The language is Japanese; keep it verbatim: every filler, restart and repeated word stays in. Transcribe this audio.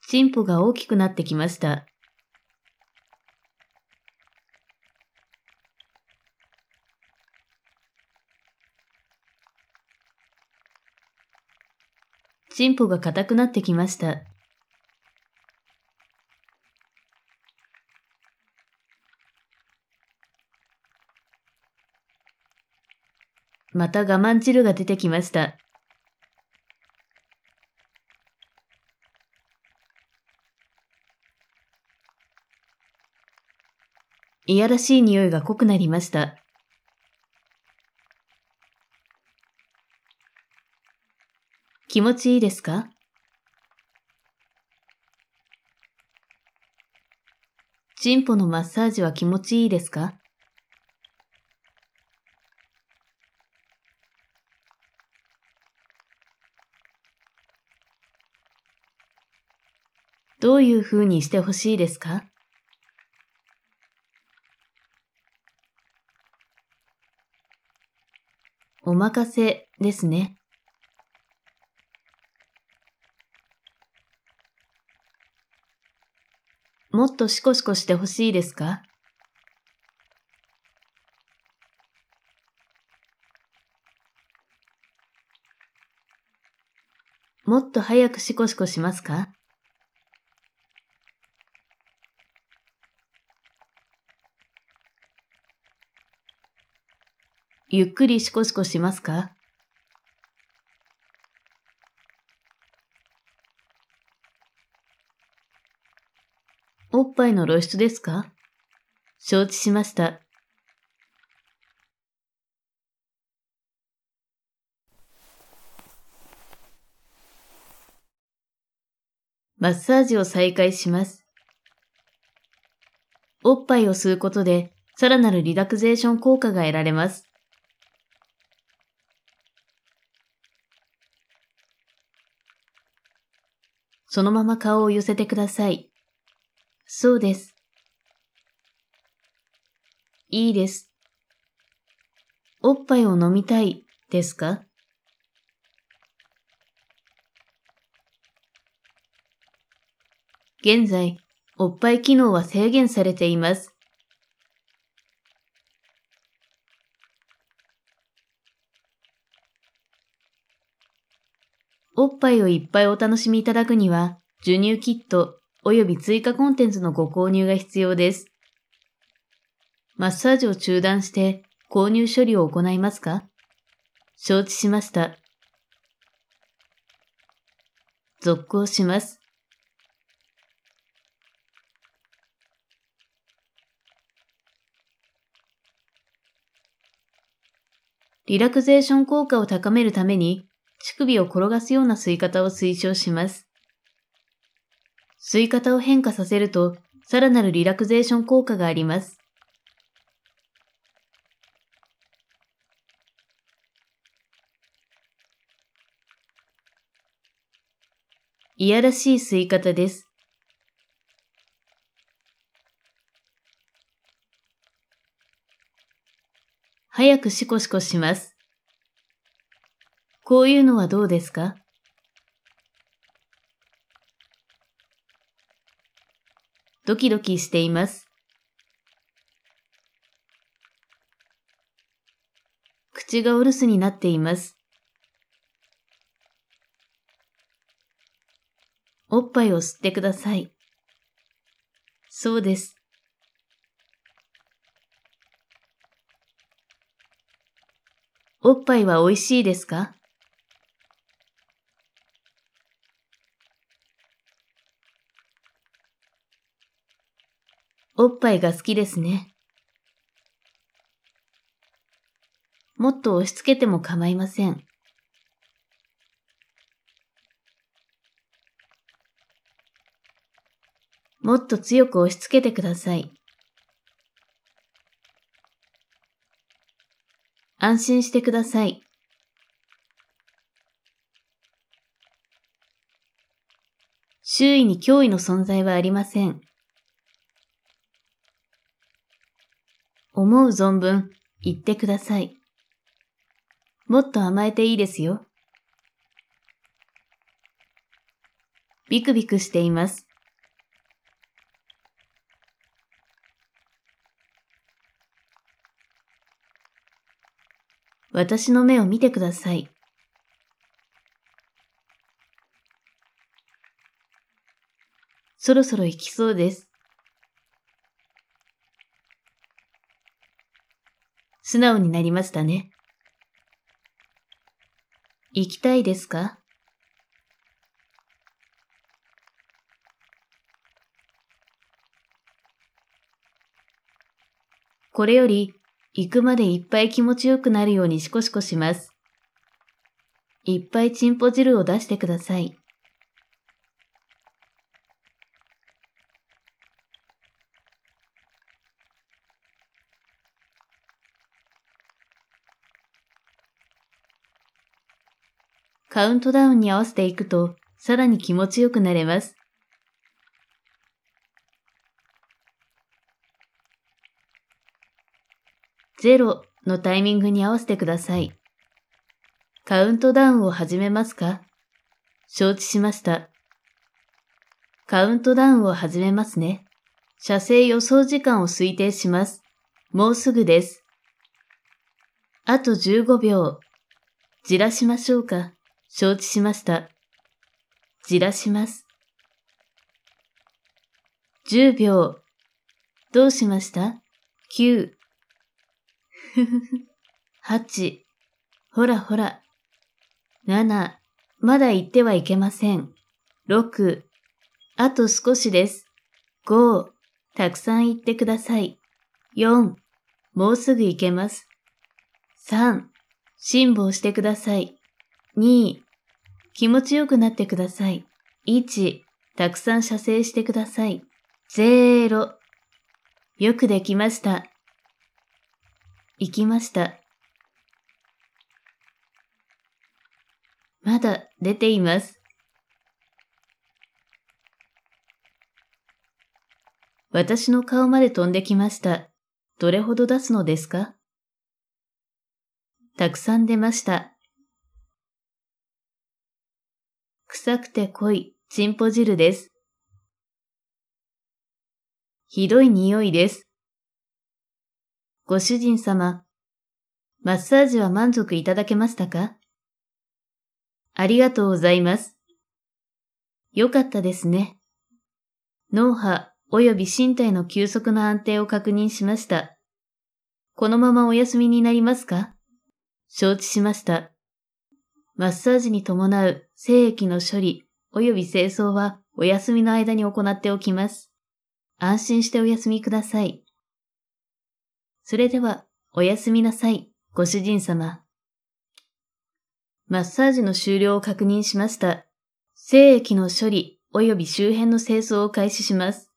チンポが大きくなってきました。チンポが硬くなってきました。また我慢汁が出てきました。いやらしい匂いが濃くなりました。気持ちいいですか？チンポのマッサージは気持ちいいですか？どういう風にしてほしいですか？お任せですね。もっとシコシコしてほしいですか？もっと早くシコシコしますか？ゆっくりシコシコしますか？おっぱいの露出ですか？承知しました。マッサージを再開します。おっぱいを吸うことでさらなるリラクゼーション効果が得られます。そのまま顔を寄せてください。そうです。いいです。おっぱいを飲みたいですか？現在、おっぱい機能は制限されています。おっぱいをいっぱいお楽しみいただくには、授乳キットおよび追加コンテンツのご購入が必要です。マッサージを中断して購入処理を行いますか？承知しました。続行します。リラクゼーション効果を高めるために、乳首を転がすような吸い方を推奨します。吸い方を変化させると、さらなるリラクゼーション効果があります。いやらしい吸い方です。早くシコシコします。こういうのはどうですか？ドキドキしています。口がお留守になっています。おっぱいを吸ってください。そうです。おっぱいは美味しいですか？おっぱいが好きですね。もっと押し付けても構いません。もっと強く押し付けてください。安心してください。周囲に脅威の存在はありません。思う存分言ってください。もっと甘えていいですよ。 ビクビクしています。私の目を見てください。そろそろ行きそうです。素直になりましたね。行きたいですか？これより行くまでいっぱい気持ちよくなるようにシコシコします。いっぱいチンポ汁を出してください。カウントダウンに合わせていくとさらに気持ちよくなれます。ゼロのタイミングに合わせてください。カウントダウンを始めますか？承知しました。カウントダウンを始めますね。射精予想時間を推定します。もうすぐです。あとじゅうごびょう。じらしましょうか？承知しました。じらします。じゅうびょう。どうしました？きゅう。ふふふ。はち。ほらほら。なな。まだ行ってはいけません。ろく。あと少しです。ご。たくさん行ってください。よん。もうすぐ行けます。さん。辛抱してください。に。気持ちよくなってください。いち。たくさん射精してください。ゼロ。よくできました。行きました。まだ出ています。私の顔まで飛んできました。どれほど出すのですか？たくさん出ました。臭くて濃いチンポ汁です。ひどい匂いです。ご主人様、マッサージは満足いただけましたか？ありがとうございます。よかったですね。脳波及び身体の休息の安定を確認しました。このままお休みになりますか？承知しました。マッサージに伴う精液の処理及び清掃はお休みの間に行っておきます。安心してお休みください。それでは、おやすみなさい、ご主人様。マッサージの終了を確認しました。精液の処理及び周辺の清掃を開始します。